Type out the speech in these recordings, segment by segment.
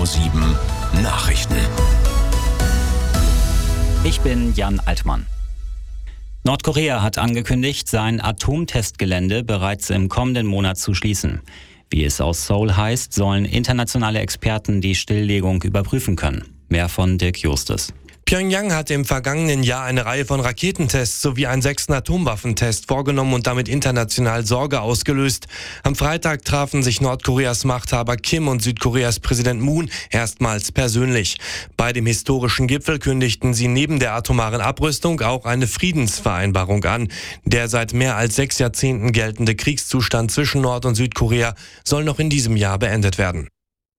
7 Nachrichten. Ich bin Jan Altmann. Nordkorea hat angekündigt, sein Atomtestgelände bereits im kommenden Monat zu schließen. Wie es aus Seoul heißt, sollen internationale Experten die Stilllegung überprüfen können. Mehr von Dirk Justus. Pyongyang hat im vergangenen Jahr eine Reihe von Raketentests sowie einen 6. Atomwaffentest vorgenommen und damit international Sorge ausgelöst. Am Freitag trafen sich Nordkoreas Machthaber Kim und Südkoreas Präsident Moon erstmals persönlich. Bei dem historischen Gipfel kündigten sie neben der atomaren Abrüstung auch eine Friedensvereinbarung an. Der seit mehr als 6 Jahrzehnten geltende Kriegszustand zwischen Nord- und Südkorea soll noch in diesem Jahr beendet werden.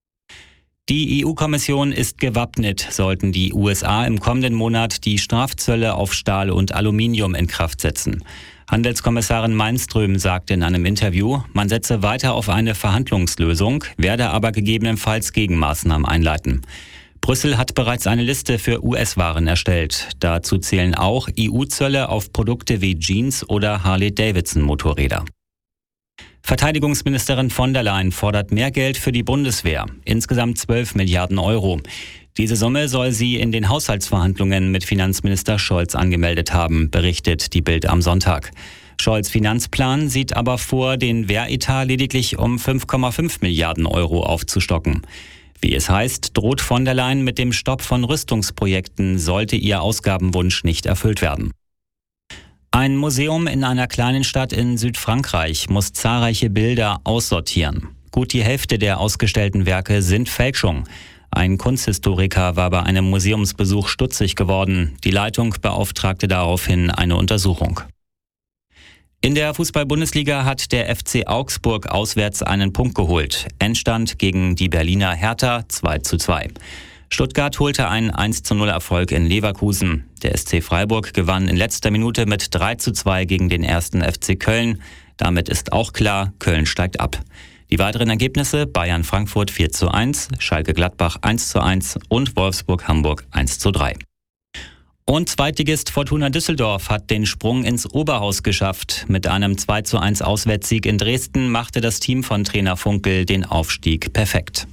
Die EU-Kommission ist gewappnet, sollten die USA im kommenden Monat die Strafzölle auf Stahl und Aluminium in Kraft setzen. Handelskommissarin Malmström sagte in einem Interview, man setze weiter auf eine Verhandlungslösung, werde aber gegebenenfalls Gegenmaßnahmen einleiten. Brüssel hat bereits eine Liste für US-Waren erstellt. Dazu zählen auch EU-Zölle auf Produkte wie Jeans oder Harley-Davidson-Motorräder. Verteidigungsministerin von der Leyen fordert mehr Geld für die Bundeswehr, insgesamt 12 Milliarden Euro. Diese Summe soll sie in den Haushaltsverhandlungen mit Finanzminister Scholz angemeldet haben, berichtet die Bild am Sonntag. Scholz' Finanzplan sieht aber vor, den Wehretat lediglich um 5,5 Milliarden Euro aufzustocken. Wie es heißt, droht von der Leyen mit dem Stopp von Rüstungsprojekten, sollte ihr Ausgabenwunsch nicht erfüllt werden. Ein Museum in einer kleinen Stadt in Südfrankreich muss zahlreiche Bilder aussortieren. Gut die Hälfte der ausgestellten Werke sind Fälschung. Ein Kunsthistoriker war bei einem Museumsbesuch stutzig geworden. Die Leitung beauftragte daraufhin eine Untersuchung. In der Fußball-Bundesliga hat der FC Augsburg auswärts einen Punkt geholt. Endstand gegen die Berliner Hertha 2:2. Stuttgart holte einen 1:0 Erfolg in Leverkusen. Der SC Freiburg gewann in letzter Minute mit 3:2 gegen den 1. FC Köln. Damit ist auch klar, Köln steigt ab. Die weiteren Ergebnisse: Bayern-Frankfurt 4:1, Schalke-Gladbach 1:1 und Wolfsburg-Hamburg 1:3. Und Zweitligist Fortuna Düsseldorf hat den Sprung ins Oberhaus geschafft. Mit einem 2:1 Auswärtssieg in Dresden machte das Team von Trainer Funkel den Aufstieg perfekt.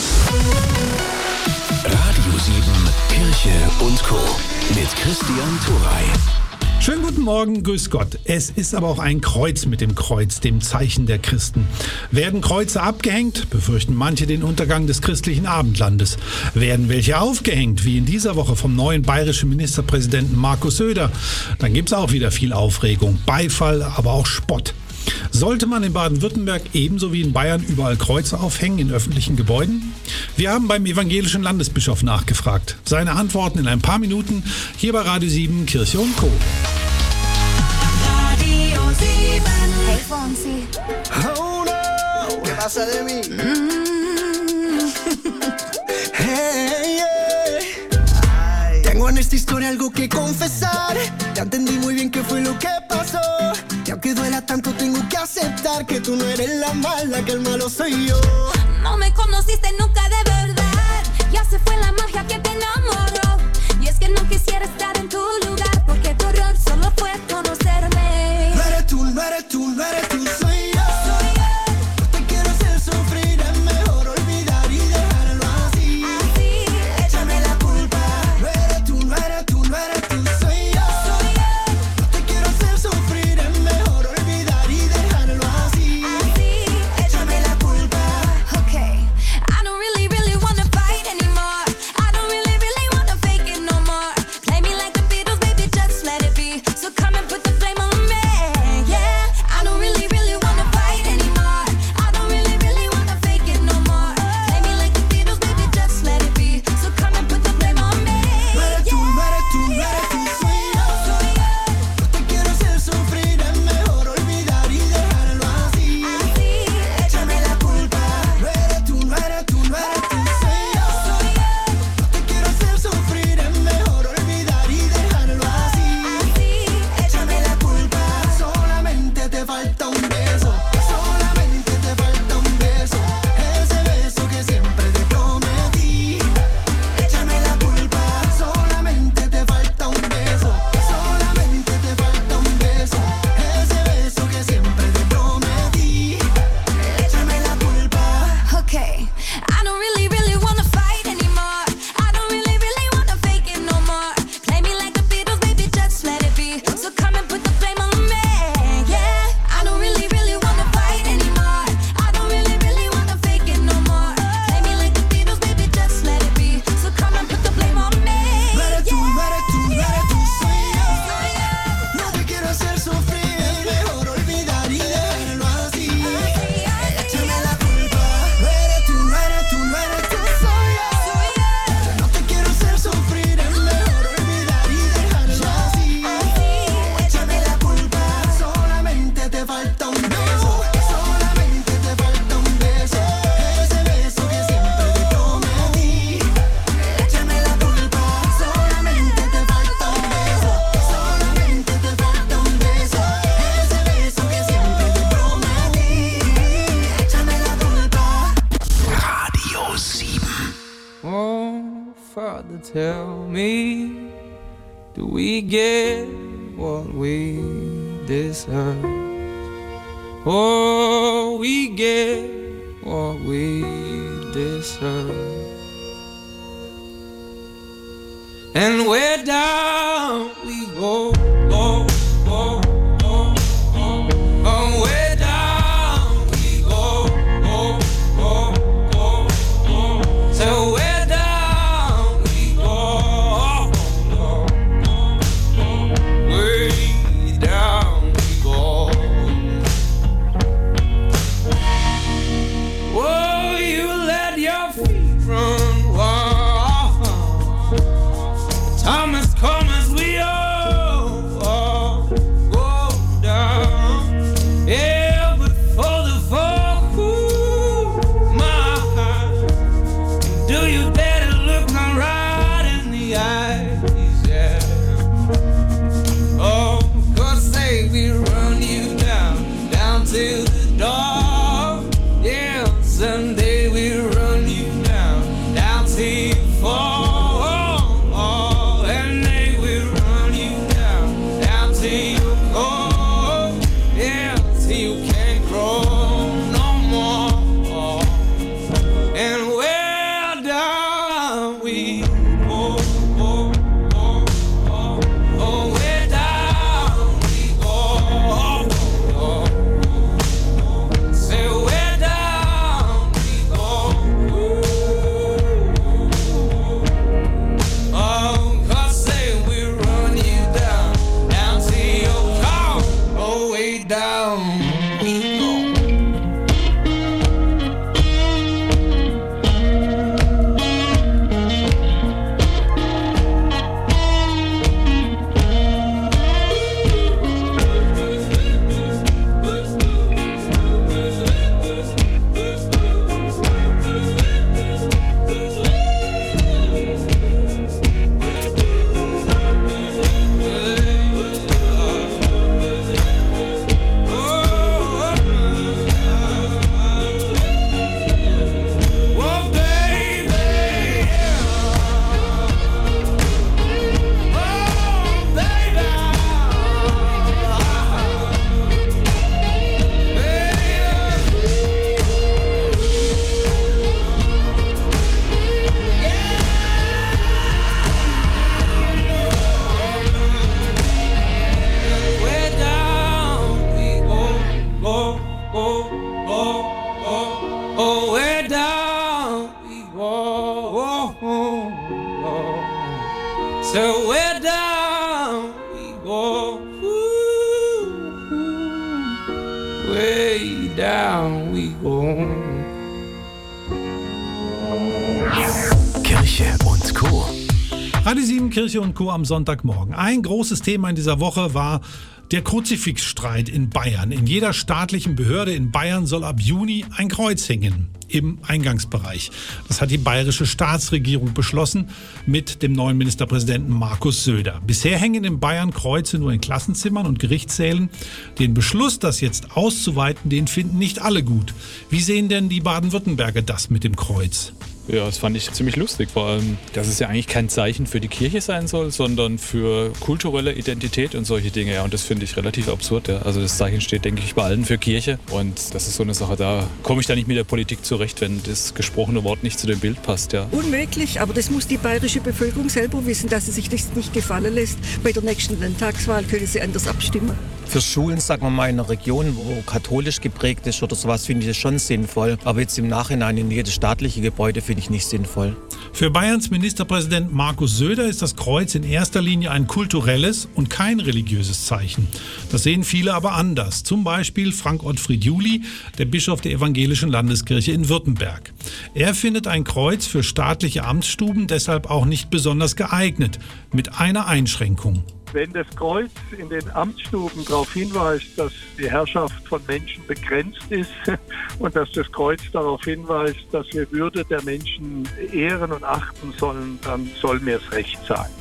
Radio 7 Kirche und Co. mit Christian Thuray. Schönen guten Morgen, grüß Gott. Es ist aber auch ein Kreuz mit dem Kreuz, dem Zeichen der Christen. Werden Kreuze abgehängt, befürchten manche den Untergang des christlichen Abendlandes. Werden welche aufgehängt, wie in dieser Woche vom neuen bayerischen Ministerpräsidenten Markus Söder, dann gibt's auch wieder viel Aufregung, Beifall, aber auch Spott. Sollte man in Baden-Württemberg ebenso wie in Bayern überall Kreuze aufhängen in öffentlichen Gebäuden? Wir haben beim evangelischen Landesbischof nachgefragt. Seine Antworten in ein paar Minuten hier bei Radio 7 Kirche und Co. Radio 7. Hey Fonsi. Oh no, ¿qué pasa de mí? Hey, yeah. Tengo en esta historia algo que confesar. Ya entendí muy bien qué fue lo que pasó. Y aunque duela tanto tengo que aceptar que tú no eres la mala, que el malo soy yo. No me conociste nunca de verdad. Ya se fue la magia que te enamoró. Y es que no quisiera estar en tu lugar, porque tu error solo fue conocerme. No eres tú, no eres tú, no eres tú, soy yo. No te quiero hacer sufrir, es mejor olvidar y dejarlo así. Échame la culpa. No eres tú, no eres tú, no eres tú, soy yo. No te quiero hacer sufrir, es mejor olvidar y dejarlo así. Échame la culpa. Okay, I don't really Oh, Father, tell me, do we get what we deserve? Oh, we get what we deserve. And where down we go, go, go, go, go. Oh, where down we go, go, go, go, go. So where down we go, go, go, go. Way down we go. Oh, you let your feet run wild. Thomas, come as we all go down. Yeah, but for the folk who my heart, do you dare to look me right in the eyes? Yeah. Oh, 'cause say we run you down, down to the door. Yeah, someday we run you down, down till you fall. So where down we go, way down we go. Kirche und Co. Radio 7, Kirche und Co. am Sonntagmorgen. Ein großes Thema in dieser Woche war der Kruzifixstreit in Bayern. In jeder staatlichen Behörde in Bayern soll ab Juni ein Kreuz hängen im Eingangsbereich. Das hat die bayerische Staatsregierung beschlossen mit dem neuen Ministerpräsidenten Markus Söder. Bisher hängen in Bayern Kreuze nur in Klassenzimmern und Gerichtssälen. Den Beschluss, das jetzt auszuweiten, den finden nicht alle gut. Wie sehen denn die Baden-Württemberger das mit dem Kreuz? Ja, das fand ich ziemlich lustig, vor allem, dass es ja eigentlich kein Zeichen für die Kirche sein soll, sondern für kulturelle Identität und solche Dinge. Ja, und das finde ich relativ absurd. Ja. Also das Zeichen steht, denke ich, bei allen für Kirche. Und das ist so eine Sache, da komme ich da nicht mit der Politik zurecht, wenn das gesprochene Wort nicht zu dem Bild passt. Ja. Unmöglich, aber das muss die bayerische Bevölkerung selber wissen, dass sie sich das nicht gefallen lässt. Bei der nächsten Landtagswahl können sie anders abstimmen. Für Schulen, sagen wir mal, in einer Region, wo katholisch geprägt ist oder sowas, finde ich das schon sinnvoll. Aber jetzt im Nachhinein in jedes staatliche Gebäude finde ich nicht sinnvoll. Für Bayerns Ministerpräsident Markus Söder ist das Kreuz in erster Linie ein kulturelles und kein religiöses Zeichen. Das sehen viele aber anders. Zum Beispiel Frank Ottfried Juli, der Bischof der Evangelischen Landeskirche in Württemberg. Er findet ein Kreuz für staatliche Amtsstuben deshalb auch nicht besonders geeignet, mit einer Einschränkung. Wenn das Kreuz in den Amtsstuben darauf hinweist, dass die Herrschaft von Menschen begrenzt ist und dass das Kreuz darauf hinweist, dass wir Würde der Menschen ehren und achten sollen, dann soll mir es recht sein.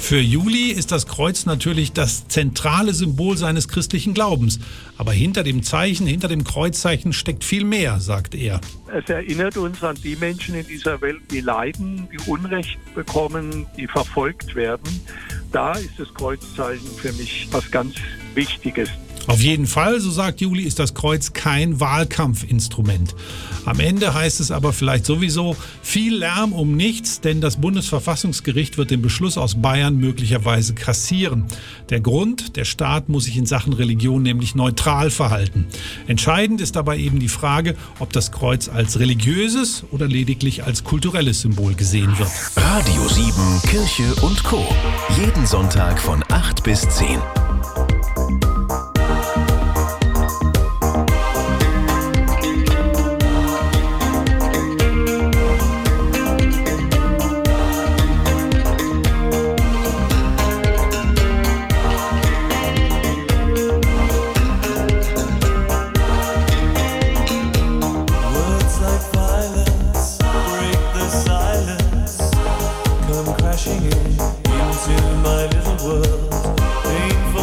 Für Juli ist das Kreuz natürlich das zentrale Symbol seines christlichen Glaubens. Aber hinter dem Zeichen, hinter dem Kreuzzeichen steckt viel mehr, sagt er. Es erinnert uns an die Menschen in dieser Welt, die leiden, die Unrecht bekommen, die verfolgt werden. Da ist das Kreuzzeichen für mich was ganz Wichtiges. Auf jeden Fall, so sagt Juli, ist das Kreuz kein Wahlkampfinstrument. Am Ende heißt es aber vielleicht sowieso viel Lärm um nichts, denn das Bundesverfassungsgericht wird den Beschluss aus Bayern möglicherweise kassieren. Der Grund, der Staat muss sich in Sachen Religion nämlich neutral verhalten. Entscheidend ist dabei eben die Frage, ob das Kreuz als religiöses oder lediglich als kulturelles Symbol gesehen wird. Radio 7, Kirche und Co. Jeden Sonntag von 8 bis 10. Crashing into my little world, painful.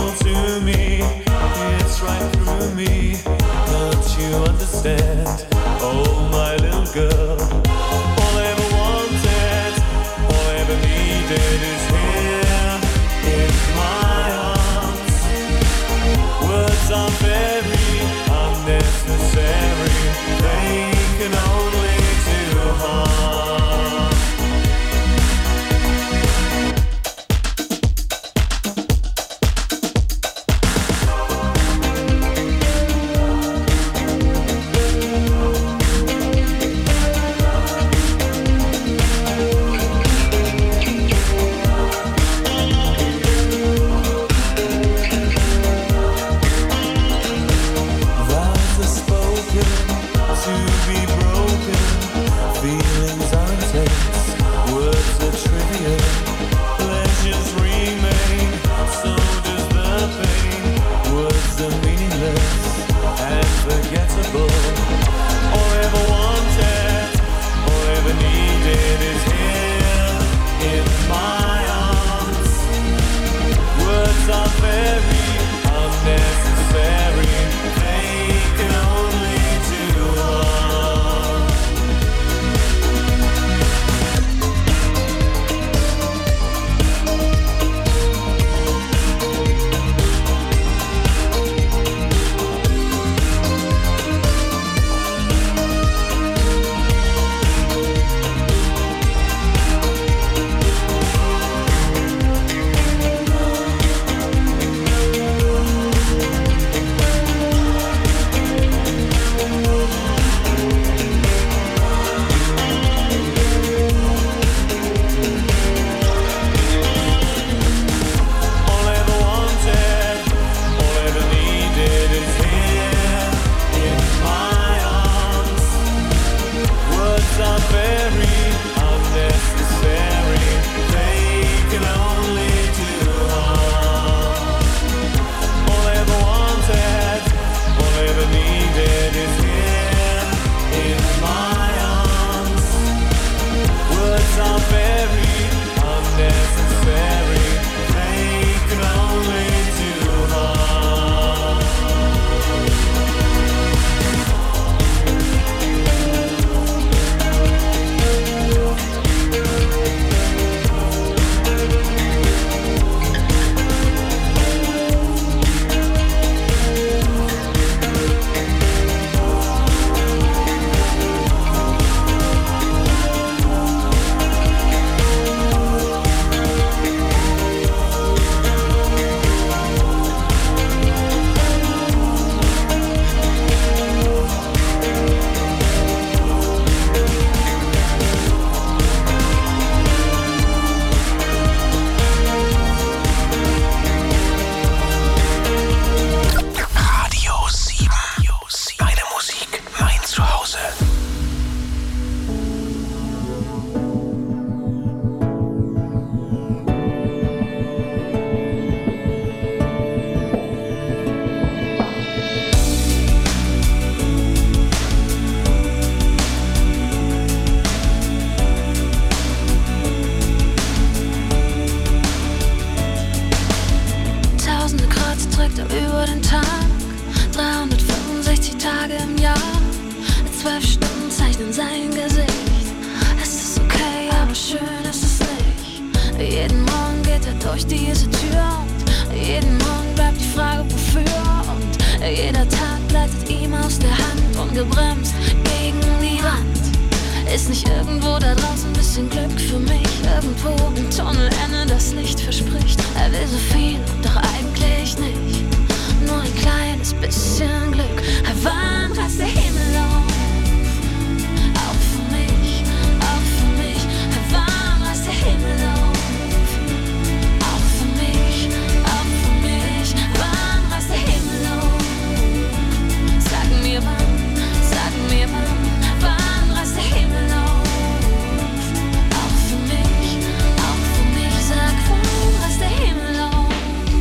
Jeden Morgen geht er durch diese Tür und jeden Morgen bleibt die Frage, wofür. Und jeder Tag gleitet ihm aus der Hand, ungebremst gegen die Wand. Ist nicht irgendwo da draußen ein bisschen Glück für mich? Irgendwo im Tunnelende das Licht verspricht. Er will so viel, doch eigentlich nicht. Nur ein kleines bisschen Glück. Wann reißt der Himmel auf? Auch für mich, auch für mich. Wann reißt der Himmel auf? Auch für mich, auch für mich. Wann reißt der Himmel auf? Sag mir wann, sag mir wann. Wann reißt der Himmel auf? Auch für mich, sag wann reißt der Himmel auf?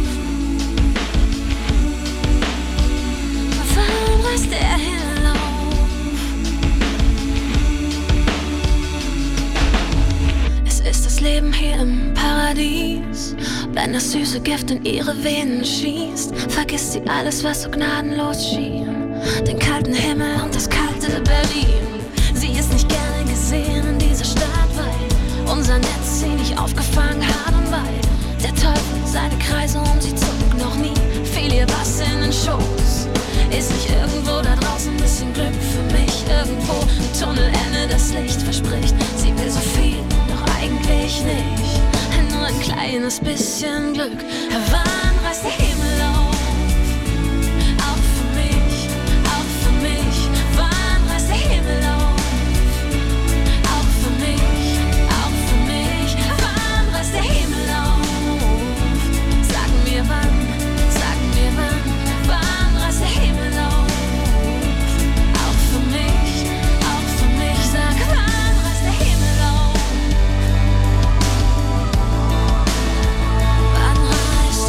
Wann reißt der Himmel auf? Es ist das Leben hier im Paradies. Wenn das süße Gift in ihre Venen schießt, vergisst sie alles, was so gnadenlos schien. Den kalten Himmel und das kalte Berlin. Sie ist nicht gerne gesehen in dieser Stadt, weil unser Netz sie nicht aufgefangen hat und weil der Teufel seine Kreise um sie zog. Noch nie fiel ihr was in den Schoß. Ist nicht irgendwo da draußen ein bisschen Glück für mich? Irgendwo im Tunnelende das Licht verspricht. Sie will so viel, doch eigentlich nicht. Nur ein kleines bisschen Glück. Wann reißt der Himmel auf? Auch für mich, auch für mich. Wann reißt der Himmel auf? Auch für mich, auch für mich. Wann reißt der Himmel auf? Sag mir wann, sag mir wann. Wann reißt der Himmel auf? Auch für mich, sag wann reißt der Himmel auf? Wann reißt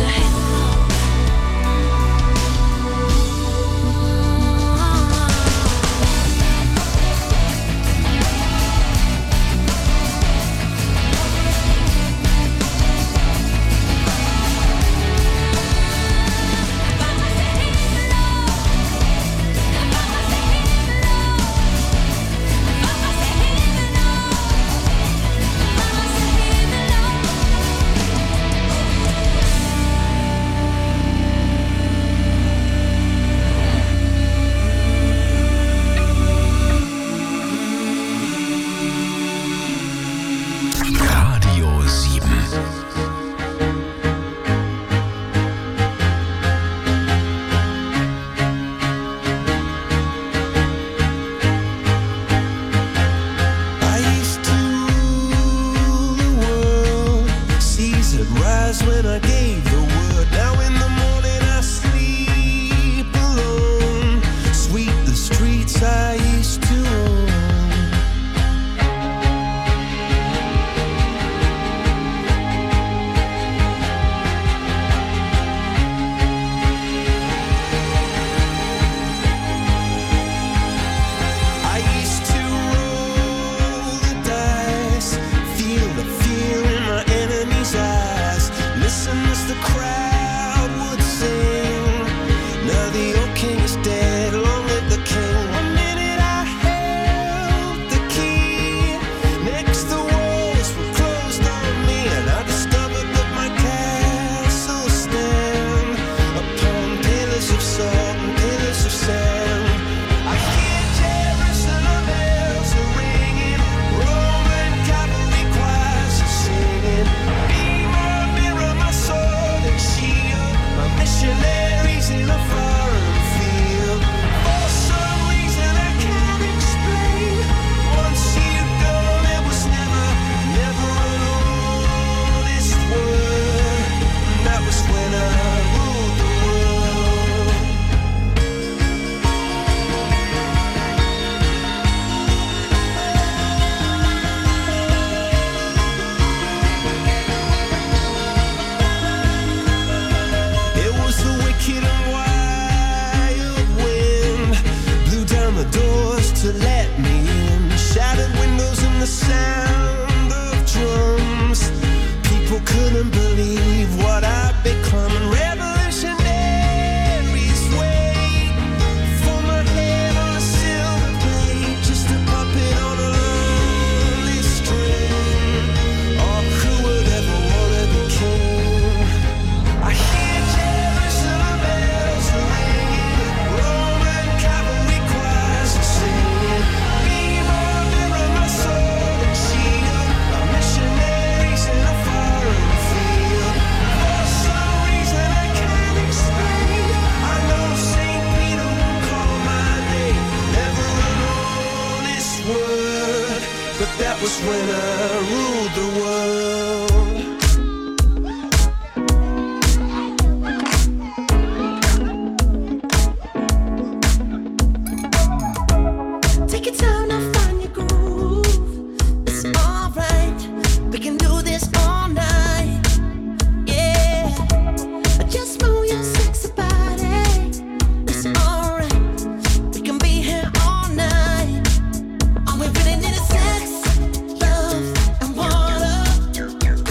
rule the world. Take your time to find your groove. It's alright. We can do this all night. Yeah. Just move your sexy body. It's alright. We can be here all night. All we really need is sex, love, and water.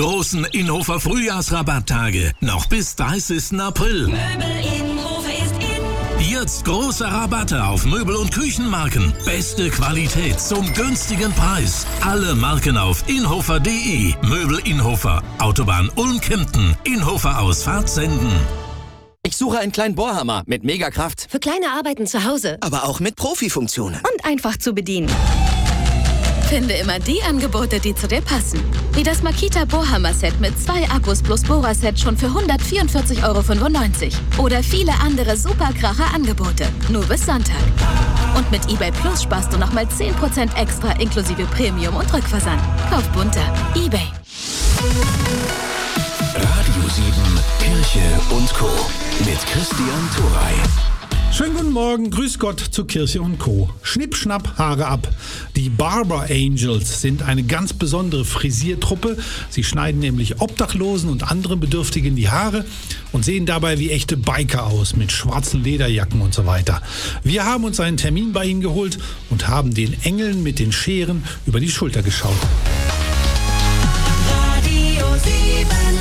großen Inhofer Frühjahrsrabatttage. Noch bis 30. April. Jetzt große Rabatte auf Möbel- und Küchenmarken. Beste Qualität zum günstigen Preis. Alle Marken auf inhofer.de. Möbel Inhofer. Autobahn Ulm-Kempten. Inhofer Ausfahrt senden. Ich suche einen kleinen Bohrhammer mit Megakraft. Für kleine Arbeiten zu Hause. Aber auch mit Profifunktionen. Und einfach zu bedienen. Finde immer die Angebote, die zu dir passen. Wie das Makita Bohrhammer-Set mit 2 Akkus plus Bohrerset schon für 144,95 €. Oder viele andere Superkracher-Angebote. Nur bis Sonntag. Und mit eBay Plus sparst du nochmal 10% extra inklusive Premium und Rückversand. Kauf bunter. eBay. Radio 7, Kirche und Co. mit Christian Thuray. Schönen guten Morgen, grüß Gott zu Kirche und Co. Schnipp, schnapp, Haare ab. Die Barber Angels sind eine ganz besondere Frisiertruppe. Sie schneiden nämlich Obdachlosen und anderen Bedürftigen die Haare und sehen dabei wie echte Biker aus, mit schwarzen Lederjacken und so weiter. Wir haben uns einen Termin bei ihnen geholt und haben den Engeln mit den Scheren über die Schulter geschaut. Radio 7